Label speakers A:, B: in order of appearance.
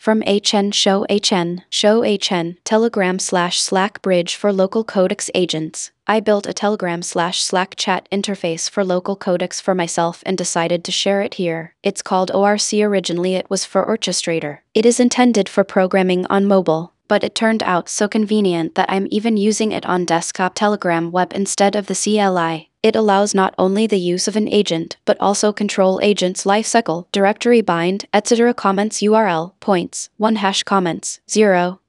A: From Show HN, Telegram/Slack bridge for local codecs agents. I built a Telegram/Slack chat interface for local codecs for myself and decided to share it here. It's called ORC. Originally it was for Orchestrator. It is intended for programming on mobile, but it turned out so convenient that I'm even using it on desktop Telegram web instead of the CLI. It allows not only the use of an agent, but also control agent's lifecycle, directory bind, etc. Comments URL, points, 1 hash comments, 0.